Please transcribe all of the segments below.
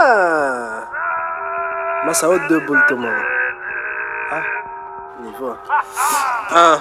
Ah, massa haute de boule tout le monde. Ah, niveau. Ah.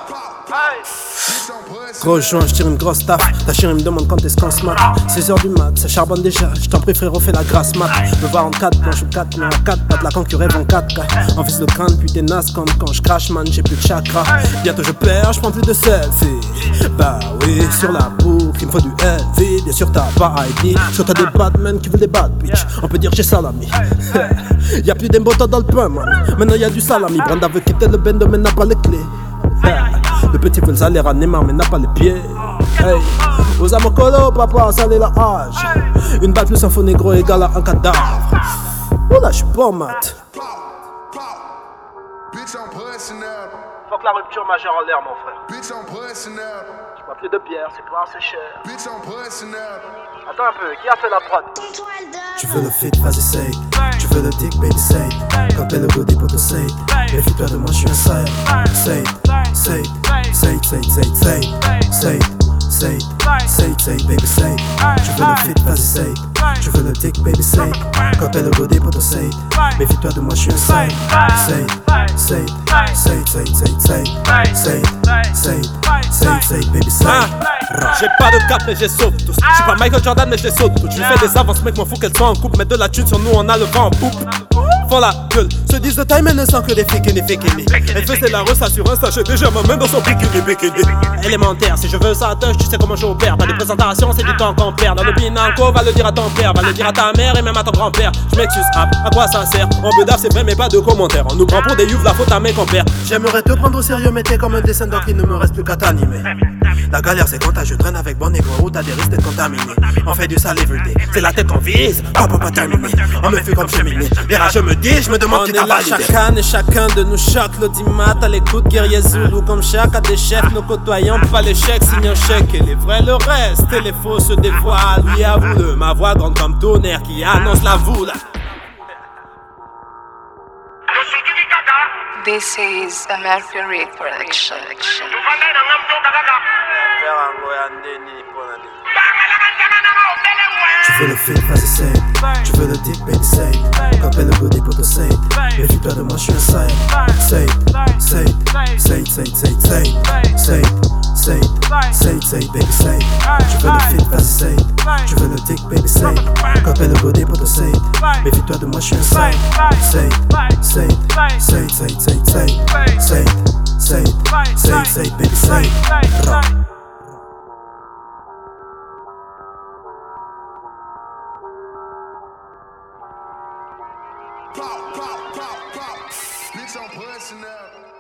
Gros joint, je tire une grosse taf. Ta chérie me demande quand est-ce qu'on se mate. 6h du mat, ça charbonne déjà. Je t'en prie frérot, fais la grasse mat. Me voir en 4, planche ou 4, mais en 4 pattes. La concurrence en 4K. En fils de crâne, puis t'es naze comme quand je crache man, j'ai plus de chakra. Bientôt je perds, je prends plus de selfie. Bah oui, sur la boucle, il me faut du LV. Bien sûr t'as pas ID. Soit t'as des Batman qui veulent des bad bitch. On peut dire que j'ai salami. Y'a plus d'embotteurs dans le pain man. Maintenant y'a du salami. Brenda veut quitter le bendo mais n'a pas les clés. Le petit veut le salaire à Neymar mais n'a pas les pieds. Hey, aux amocolo, papa, salé la hache. Une balle plus un faux négro égale à un cadavre. Oh là, j'suis pas mat. Faut que la rupture majeure en l'air, mon frère. J'bois plus de bière, c'est clair, c'est cher. Attends un peu, qui a fait la prod? Tu veux le fit, vas-y, say. Tu veux le dick, baby, say. Quand t'es le body pour te say. Méfie-toi de moi, j'suis un say. Say, say, say, say, say, say, say, say, say, say, baby, say. Tu veux le fit, vas-y, say. Tu veux le dick, baby, say. Quand t'es le body pour te say. Méfie-toi de moi, j'suis un say. Say, say, say, say, say, say, say, say, say, say, baby, say. J'ai pas de cap mais j'ai sauve tous. J'suis pas Michael Jordan mais je les saute toutes. J'lui fais des avances mec, m'en fous qu'elles soient en couple. Mettre de la thune sur nous, on a le vent en poupe. Font la gueule, se disent de time et ne sent que des bikini. Elle faisait la ressa sur un sachet, déjà ma main dans son bikini. Élémentaire, si je veux ça touch, tu sais comment j'opère. Pas de présentation, c'est du temps qu'on perd. Dans le binanco, va le dire à ton père, va le dire à ta mère et même à ton grand-père. J'm'excuse, à quoi ça sert? En bedaf c'est vrai mais pas de commentaires. On nous prend pour des youves, la faute à mes compères. J'aimerais te prendre au sérieux mais t'es comme un descendant qui ne me reste plus qu'à t'animer. La galère c'est quand je traîne avec bon négro où t'as des risques d'être contaminé. On fait du sale everyday, c'est la tête qu'on vise, pas terminer. On me fait comme cheminer, les rageux me disent, je me demande qui t'a validé. Chacun et chacun de nous choque l'audimat à l'écoute, guerrier zoulou comme chaque à des chefs. Nos côtoyons pas l'échec, signe un chèque et les vrais le reste. Et les faux se dévoilent, oui avoue-le. Ma voix grande comme tonnerre qui annonce la voule. This is a Mercury production. Tu veux le fit, vas-y, say. Tu veux le dick, baby, say. Quand t'es le body pour te say. Méfie-toi de moi, j'suis un say. Say, say, say, say, say, say, say, say, say, say, baby, say. Tu veux le fit, vas-y, say. Tu veux le dick, baby, say. Quand t'es le body pour te say. Méfie-toi de moi, j'suis un say. Say, say, say, say, say, say, say, say, say, say, baby, say. Bitch, I'm pushing up.